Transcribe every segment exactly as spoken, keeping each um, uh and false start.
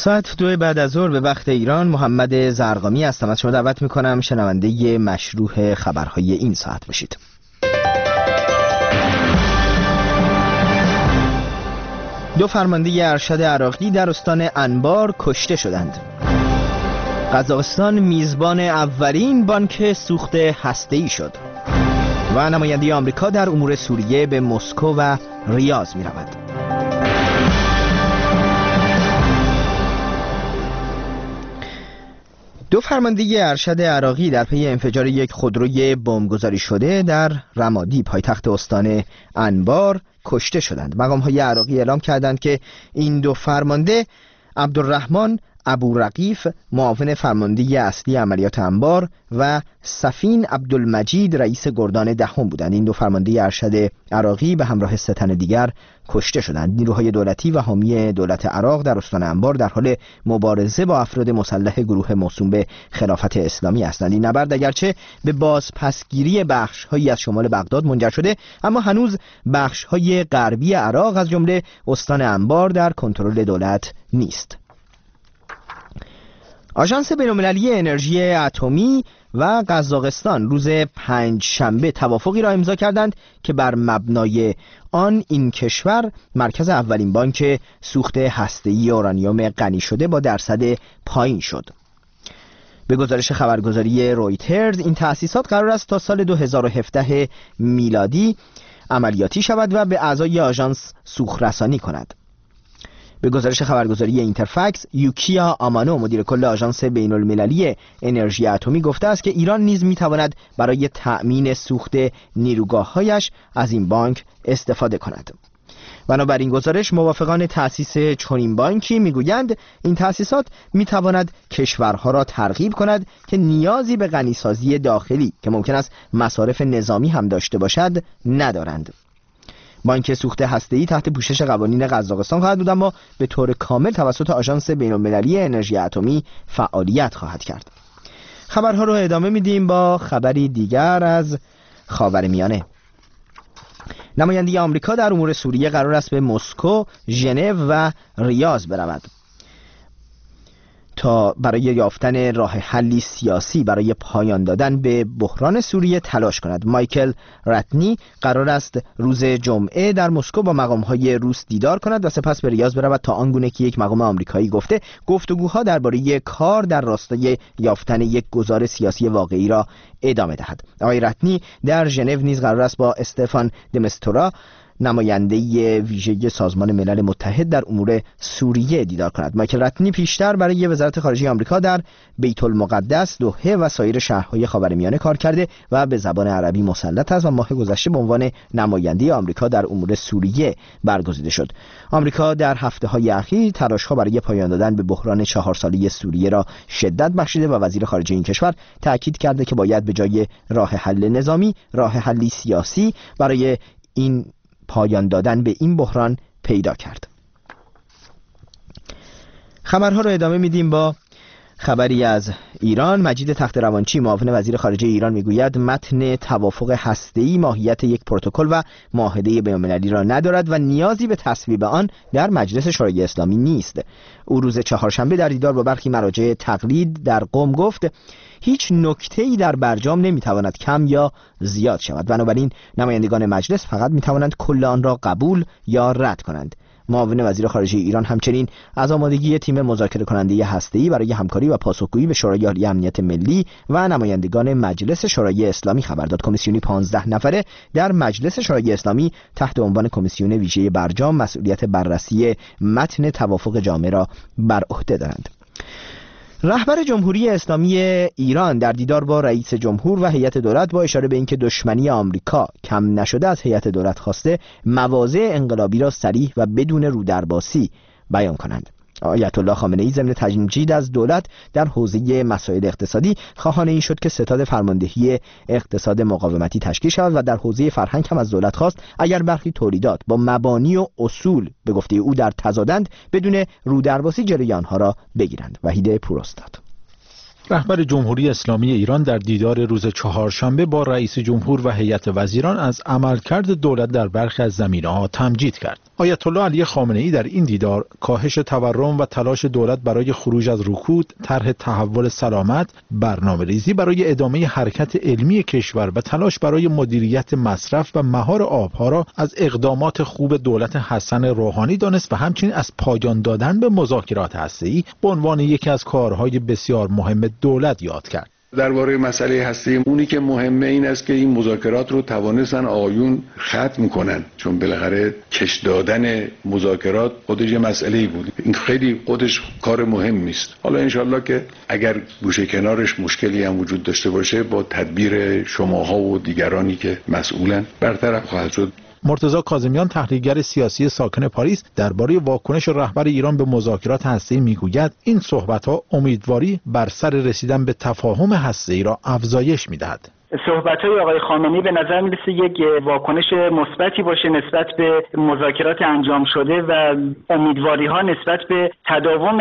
ساعت دو بعد از ظهر به وقت ایران، محمد زرقامی هستم. از شما دعوت میکنم شنونده مشروح خبرهای این ساعت باشید. دو فرمانده ارشد عراقی در استان انبار کشته شدند. قزاقستان میزبان اولین بانک سوخت هسته‌ای شد. و نماینده آمریکا در امور سوریه به مسکو و ریاض می رود. دو فرمانده ارشد عراقی در پی انفجار یک خودروی بمبگذاری شده در رمادی پایتخت استان انبار کشته شدند. مقام‌های عراقی اعلام کردند که این دو فرمانده عبدالرحمن ابورقیف معاون فرمانده اصلی عملیات انبار و سفین عبدالمجید رئیس گردان دهم بودند. این دو فرمانده ارشد عراقی به همراه سه تن دیگر کشته شدند. نیروهای دولتی و حامی دولت عراق در استان انبار در حال مبارزه با افراد مسلح گروه موسوم به خلافت اسلامی هستند. این نبرد اگرچه به بازپسگیری بخش‌هایی از شمال بغداد منجر شده، اما هنوز بخش‌های غربی عراق از جمله استان انبار در کنترل دولت نیست. آژانس بین‌المللی انرژی اتمی و قزاقستان روز پنج شنبه توافقی را امضا کردند که بر مبنای آن این کشور مرکز اولین بانک سوخت هسته‌ای اورانیوم غنی شده با درصد پایین شد. به گزارش خبرگزاری رویترز این تأسیسات قرار است تا سال دو هزار و هفده میلادی عملیاتی شود و به اعضای آژانس سوخت رسانی کند. به گزارش خبرگزاری اینترفکس، یوکیا آمانو مدیر کل آژانس بین‌المللی انرژی اتمی گفته است که ایران نیز می‌تواند برای تأمین سوخت نیروگاه‌هایش از این بانک استفاده کند. بنابراین گزارش موافقان تأسیس چنین بانکی میگویند این تأسیسات می‌تواند کشورها را ترغیب کند که نیازی به غنیسازی داخلی که ممکن است مصارف نظامی هم داشته باشد ندارند. بانک سوخت هسته‌ای تحت پوشش قوانین قزاقستان خواهد بود، اما به طور کامل توسط آژانس بین‌المللی انرژی اتمی فعالیت خواهد کرد. خبرها رو ادامه میدیم با خبری دیگر از خاورمیانه. نماینده آمریکا در امور سوریه قرار است به مسکو، ژنو و ریاض برود تا برای یافتن راه حلی سیاسی برای پایان دادن به بحران سوریه تلاش کند. مایکل رتنی قرار است روز جمعه در مسکو با مقام‌های روس دیدار کند و سپس به ریاض برود تا آنگونه که یک مقام آمریکایی گفته گفتگوها درباره کار در راستای یافتن یک گذار سیاسی واقعی را ادامه دهد. آقای رتنی در ژنو نیز قرار است با استفان دمستورا نماینده ویژه سازمان ملل متحد در امور سوریه دیدار کند. مایکل رتنی پیشتر برای وزارت خارجه آمریکا در بیت المقدس، دوحه و سایر شهرهای خاورمیانه کار کرده و به زبان عربی مسلط است و ماه گذشته به عنوان نماینده آمریکا در امور سوریه برگزیده شد. آمریکا در هفته‌های اخیر تلاش‌ها برای پایان دادن به بحران چهار ساله سوریه را شدت بخشیده و وزیر خارجه این کشور تاکید کرده که باید به جای راه حل نظامی، راه حلی سیاسی برای این پایان دادن به این بحران پیدا کرد. خبرها رو ادامه میدیم با خبری از ایران. مجید تخت روانچی معاون وزیر خارجه ایران میگوید متن توافق هسته‌ای ماهیت یک پروتکل و معاهده بین‌المللی را ندارد و نیازی به تصویب آن در مجلس شورای اسلامی نیست. او روز چهارشنبه در دیدار با برخی مراجع تقلید در قم گفت هیچ نکته‌ای در برجام نمیتواند کم یا زیاد شود، بنابراین نمایندگان مجلس فقط میتوانند کل آن را قبول یا رد کنند. معاون وزیر خارجه ایران همچنین از آمادگی تیم مذاکره کننده هسته‌ای برای همکاری و پاسخگویی به شورای عالی امنیت ملی و نمایندگان مجلس شورای اسلامی خبر داد. کمیسیونی پانزده نفره در مجلس شورای اسلامی تحت عنوان کمیسیون ویژه برجام مسئولیت بررسی متن توافق جامع را بر عهده دارند. رهبر جمهوری اسلامی ایران در دیدار با رئیس جمهور و هیئت دولت با اشاره به اینکه دشمنی آمریکا کم نشده از هیئت دولت خواسته مواضع انقلابی را صریح و بدون رودرباسی بیان کنند. آیت الله خامنه‌ای ضمن تمجید از دولت در حوزه مسائل اقتصادی خواهان این شد که ستاد فرماندهی اقتصاد مقاومتی تشکیل شود و در حوزه فرهنگ هم از دولت خواست اگر برخی تولیدات با مبانی و اصول به گفته او در تضادند بدون رودرباسی جلوی آنها را بگیرند. وحید پوراستاد. رهبر جمهوری اسلامی ایران در دیدار روز چهارشنبه با رئیس جمهور و هیئت وزیران از عملکرد دولت در برخی از زمینه‌ها تمجید کرد. آیت الله علی خامنه‌ای در این دیدار کاهش تورم و تلاش دولت برای خروج از رکود، طرح تحول سلامت، برنامه‌ریزی برای ادامه حرکت علمی کشور و تلاش برای مدیریت مصرف و مهار آبها را از اقدامات خوب دولت حسن روحانی دانست و همچنین از پایان دادن به مذاکرات هسته‌ای به عنوان یکی از کارهای بسیار مهم دولت یاد کرد. درباره مسئله هسته اونی که مهمه این است که این مذاکرات رو توانستن آیون ختم کنن، چون بالاخره کش دادن مذاکرات خودش یه مسئله‌ای بود. این خیلی خودش کار مهمی است. حالا انشالله که اگر گوشه کنارش مشکلی هم وجود داشته باشه با تدبیر شماها و دیگرانی که مسئولن برطرف خواهد شد. مرتضی کاظمیان تحلیلگر سیاسی ساکن پاریس درباره واکنش رهبر ایران به مذاکرات هسته‌ای میگوید این صحبت‌ها امیدواری بر سر رسیدن به تفاهم هسته‌ای را افزایش می‌دهد. صحبت‌های آقای خامنه‌ای به نظر می‌رسه یک واکنش مثبتی باشه نسبت به مذاکرات انجام شده و امیدواری‌ها نسبت به تداوم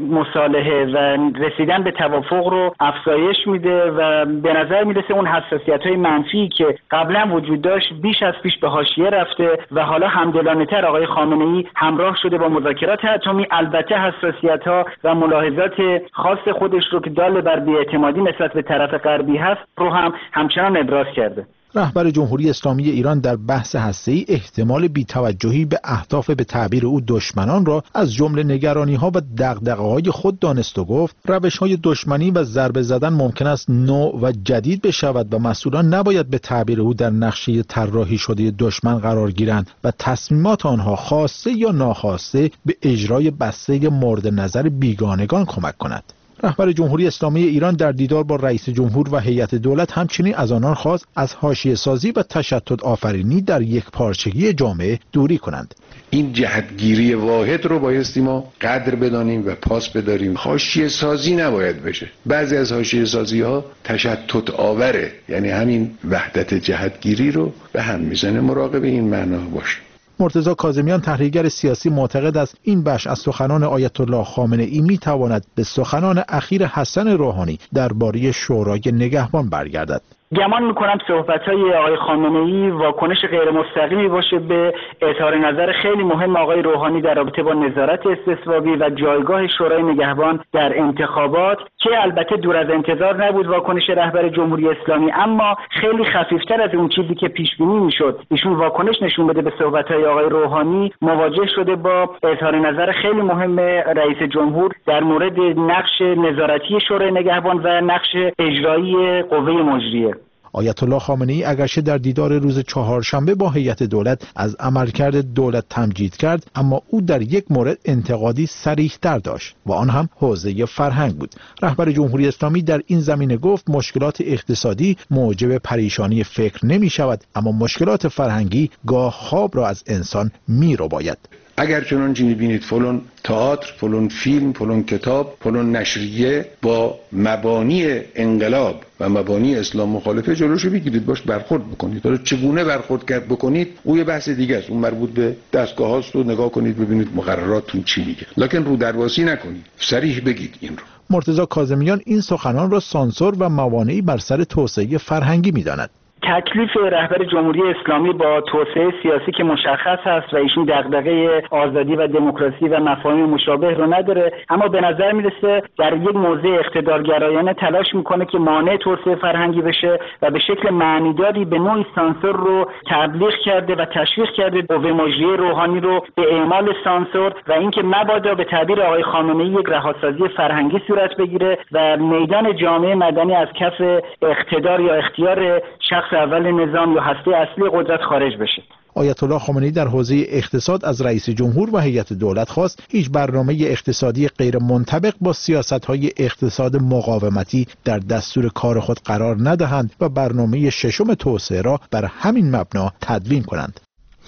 مصالحه و رسیدن به توافق رو افزایش میده و به نظر می‌رسه اون حساسیت‌های منفی که قبلا وجود داشت بیش از پیش به حاشیه رفته و حالا همدلانه‌تر آقای خامنه‌ای همراه شده با مذاکرات اتمی. البته حساسیت‌ها و ملاحظات خاص خودش رو که دال بر بی‌اعتمادی نسبت به طرف غربی هست رو هم همچنان ابراز کرده. رهبر جمهوری اسلامی ایران در بحث هسته‌ای احتمال بی‌توجهی به اهداف به تعبیر او دشمنان را از جمله نگرانی‌ها و دغدغه‌های خود دانست و گفت روش‌های دشمنی و ضربه زدن ممکن است نو و جدید بشود و مسئولان نباید به تعبیر او در نقشه طراحی شده دشمن قرار گیرند و تصمیمات آنها خواسته یا ناخواسته به اجرای بسته مورد نظر بیگانگان کمک کند. رهبر جمهوری اسلامی ایران در دیدار با رئیس جمهور و هیئت دولت همچنین از آنان خواست از حاشیه سازی و تشتت آفرینی در یک پارچگی جامعه دوری کنند. این جهتگیری واحد رو بایستی ما قدر بدانیم و پاس بداریم. حاشیه سازی نباید بشه. بعضی از حاشیه سازی ها تشتت آوره، یعنی همین وحدت جهتگیری رو به هم میزنه. مراقب این معنا باش. مرتضی کاظمیان تحلیلگر سیاسی معتقد است این بخش از سخنان آیت الله خامنه‌ای میتواند به سخنان اخیر حسن روحانی درباره شورای نگهبان برگردد. گمان میکنم صحبت‌های آقای خامنه‌ای واکنش غیر مستقیمی باشه به اظهار نظر خیلی مهم آقای روحانی در رابطه با نظارت استصوابی و جایگاه شورای نگهبان در انتخابات که البته دور از انتظار نبود واکنش رهبر جمهوری اسلامی، اما خیلی خفیفتر از اون چیزی که پیش بینی میشد ایشون واکنش نشون بده به صحبت‌های آقای روحانی مواجه شده با اظهار نظر خیلی مهم رئیس جمهور در مورد نقش نظارتی شورای نگهبان و نقش اجرایی قوه مجریه. آیت الله خامنه‌ای اگرچه در دیدار روز چهارشنبه با هیئت دولت از عملکرد دولت تمجید کرد، اما او در یک مورد انتقادی صریح‌تر داشت و آن هم حوزه فرهنگ بود. رهبر جمهوری اسلامی در این زمینه گفت مشکلات اقتصادی موجب پریشانی فکر نمی شود، اما مشکلات فرهنگی گاه خواب را از انسان می رباید. اگر چنانچه می‌بینید فلان تئاتر، فلان فیلم، فلان کتاب، فلان نشریه با مبانی انقلاب و مبانی اسلام مخالفه، جلوشو بگیرید، باش برخورد بکنید. حالا چگونه برخورد کرد بکنید اون یه بحث دیگه است، اون مربوط به دستگاه هاست و نگاه کنید ببینید مقرراتتون چی میگه، لکن رو درواسی نکنید، صریح بگید این رو. مرتضی کاظمیان این سخنان را سانسور و موانعی بر سر توسعه فرهنگی می‌داند. تکلیف رهبر جمهوری اسلامی با توسعه سیاسی که مشخص هست و ایشون دغدغه آزادی و دموکراسی و مفاهیم مشابه رو نداره، اما به نظر میرسه در یک موضع اقتدارگرایانه تلاش میکنه که مانع توسعه فرهنگی بشه و به شکل معنیداری به نوعی سانسور رو تبلیغ کرده و تشویق کرده قوه مجریه روحانی رو به اعمال سانسور و اینکه مبادا به تعبیر آقای خامنه‌ای یک رهاسازی فرهنگی صورت بگیره و میدان جامعه مدنی از کف اقتدار یا اختیار شخص اول نظام یا هسته اصلی قدرت خارج بشه. آیت الله خامنه‌ای در حوزه اقتصاد از رئیس جمهور و هیئت دولت خواست هیچ برنامه اقتصادی غیر منطبق با سیاست‌های اقتصاد مقاومتی در دستور کار خود قرار ندهند و برنامه ششم توسعه را بر همین مبنا تدوین کنند.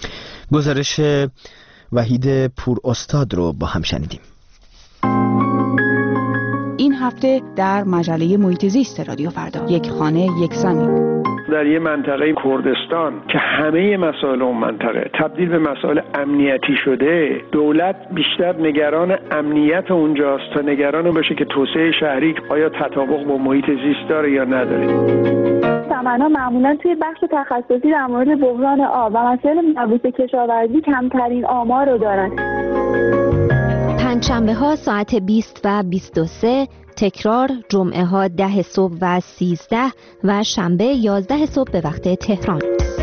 گزارش وحید پور استاد رو با هم شنیدیم. این هفته در مجله محیط زیست رادیو فردا، یک خانه یک زمین. در یه منطقه کردستان که همه مسائل اون منطقه تبدیل به مسائل امنیتی شده، دولت بیشتر نگران امنیت اونجاست تا نگران باشه که توسعه شهری آیا تطابق با محیط زیست داره یا نداره. سمن‌ها معمولا توی بخش تخصصی در مورد بحران آب و مسائل مربوط به کشاورزی کمترین آمار رو دارن. پنجشنبه ها ساعت بیست و بیست و سه، تکرار جمعه ها ده صبح و سیزده و شنبه یازده صبح به وقت تهران.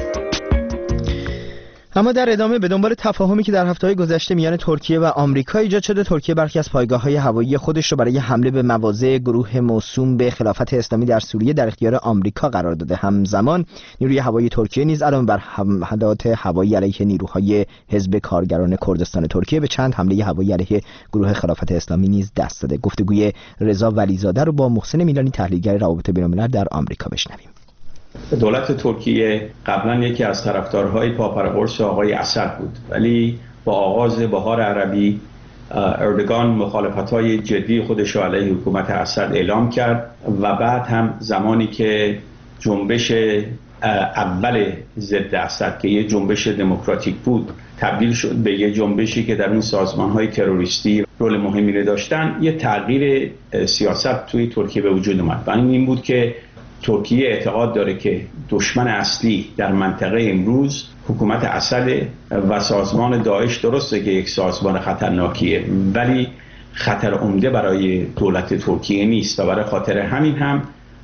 اما در ادامه به دنبال تفاهمی که در هفته‌های گذشته میان ترکیه و آمریکا ایجاد شده، ترکیه برخی از پایگاه‌های هوایی خودش رو برای حمله به مواضع گروه موسوم به خلافت اسلامی در سوریه در اختیار آمریکا قرار داده. همزمان نیروی هوایی ترکیه نیز علاوه بر حملات هوایی علیه نیروهای حزب کارگران کردستان ترکیه به چند حمله هوایی علیه گروه خلافت اسلامی نیز دست داده. گفتگوی رضا ولیزاده رو با محسن میلانی تحلیلگر روابط بین‌الملل در آمریکا بشنویم. دولت ترکیه قبلا یکی از طرفدارهای پاپرقرص آقای اسد بود، ولی با آغاز بهار عربی اردوغان مخالفت‌های جدی خودش را علیه حکومت اسد اعلام کرد و بعد هم زمانی که جنبش اول ضد اسد که یه جنبش دموکراتیک بود تبدیل شد به یه جنبشی که در اون سازمان‌های تروریستی رول مهمی داشتن، یه تغییر سیاست توی ترکیه به وجود اومد و این بود که ترکیه اعتقاد داره که دشمن اصلی در منطقه امروز حکومت اسد و سازمان داعش. درسته که یک سازمان خطرناکیه ولی خطر عمده برای دولت ترکیه نیست و برای خاطر همین هم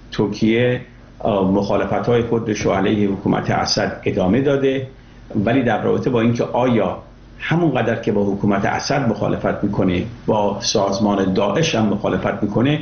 ترکیه مخالفت‌های خودش رو علیه حکومت اسد ادامه داده، ولی در رابطه با اینکه آیا همون قدر که با حکومت اسد مخالفت میکنه با سازمان داعش هم مخالفت میکنه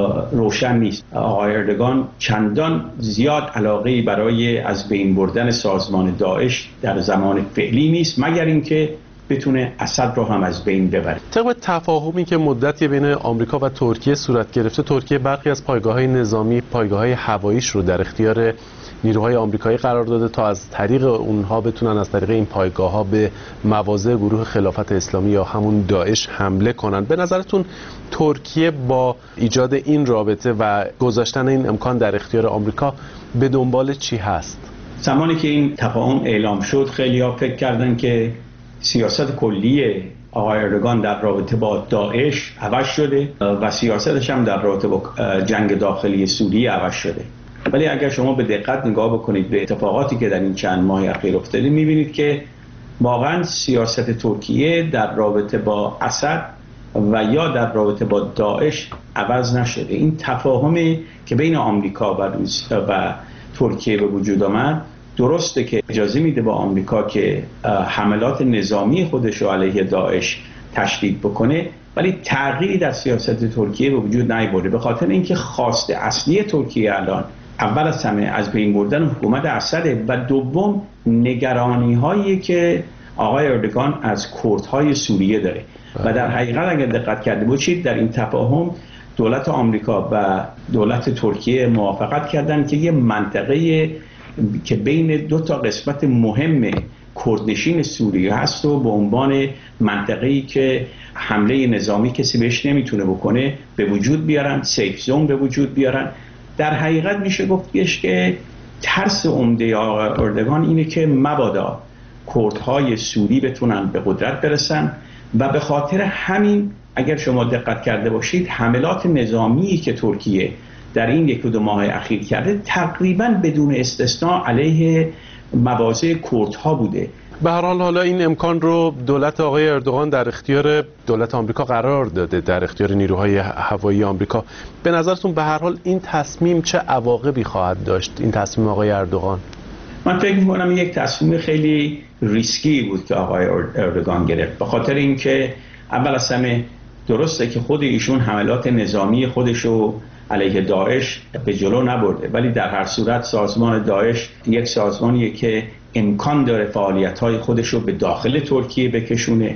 روشن نیست. آقای اردوغان چندان زیاد علاقه‌ای برای از بین بردن سازمان داعش در زمان فعلی نیست، مگر اینکه بتونه اسد رو هم از بین ببره. طبق تفاهمی که مدتی بین آمریکا و ترکیه صورت گرفته، ترکیه برخی از پایگاه‌های نظامی، پایگاه‌های هواییش رو در اختیار نیروهای آمریکایی قرار داده تا از طریق اونها بتونن از طریق این پایگاه‌ها به مواضع گروه خلافت اسلامی یا همون داعش حمله کنن. به نظرتون ترکیه با ایجاد این رابطه و گذاشتن این امکان در اختیار آمریکا به دنبال چی هست؟ زمانی که این تفاهم اعلام شد خیلی‌ها فکر کردن که سیاست کلی آقای اردوغان در رابطه با داعش عوض شده و سیاستش هم در رابطه با جنگ داخلی سوریه عوض شده. ولی اگر شما به دقت نگاه بکنید به اتفاقاتی که در این چند ماه اخیر افتاده، می‌بینید که واقعا سیاست ترکیه در رابطه با اسد و یا در رابطه با داعش عوض نشده. این تفاهمی که بین آمریکا و روسیه و ترکیه به وجود آمد درسته که اجازه میده با آمریکا که حملات نظامی خودش رو علیه داعش تشدید بکنه، ولی تغییری در سیاست ترکیه به وجود نیاورده، به خاطر اینکه خواست اصلی ترکیه الان اول از همه از بین بردن حکومت اسد و دوم نگرانی هایی که آقای اردوغان از کردهای سوریه داره. و در حقیقت اگر دقت کرده باشید در این تفاهم دولت آمریکا و دولت ترکیه موافقت کردن که یه منطقه که بین دو تا قسمت مهم کردنشین سوریه هست و به عنوان منطقه‌ای که حمله نظامی کسی بهش نمیتونه بکنه به وجود بیارن، سیف زون به وجود بیارن. در حقیقت میشه گفتش که ترس عمده آقای اردوغان اینه که مبادا کردهای سوری بتونن به قدرت برسن و به خاطر همین اگر شما دقت کرده باشید حملات نظامی که ترکیه در این یک دو ماه اخیر کرده تقریبا بدون استثناء علیه مواضع کردها بوده. به هر حال حالا این امکان رو دولت آقای اردوغان در اختیار دولت آمریکا قرار داده، در اختیار نیروهای هوایی آمریکا. به نظرتون به هر حال این تصمیم چه عواقبی خواهد داشت، این تصمیم آقای اردوغان؟ من فکر می‌کنم یک تصمیم خیلی ریسکی بود که آقای اردوغان گرفت، به خاطر اینکه اول از همه درسته که خود ایشون حملات نظامی خودشو علیه داعش به جلو نبرده، ولی در هر صورت سازمان داعش یک سازمانیه که امکان داره فعالیت‌های خودش رو به داخل ترکیه بکشونه.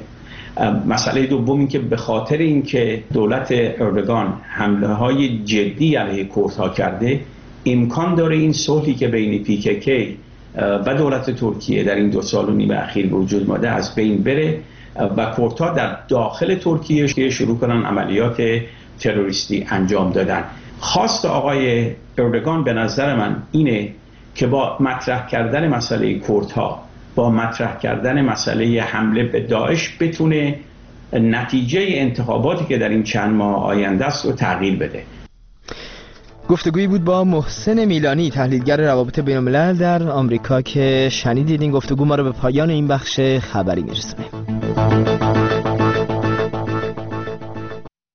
مسئله دوم این که به خاطر اینکه دولت اردوغان حمله‌های جدی علیه کردها کرده، امکان داره این صلحی که بین پی کی کی و دولت ترکیه در این دو سال و نیم اخیر به وجود اومده از بین بره و کردها در داخل ترکیه شروع کنن عملیات تروریستی انجام دادن. خواست آقای اردوغان به نظر من اینه که با مطرح کردن مسئله کردها، با مطرح کردن مسئله حمله به داعش بتونه نتیجه انتخاباتی که در این چند ماه آینده است رو تغییر بده. گفتگویی بود با محسن میلانی، تحلیلگر روابط بین‌الملل در آمریکا که شنیدید. این گفتگو ما رو به پایان این بخش خبری میرسونه.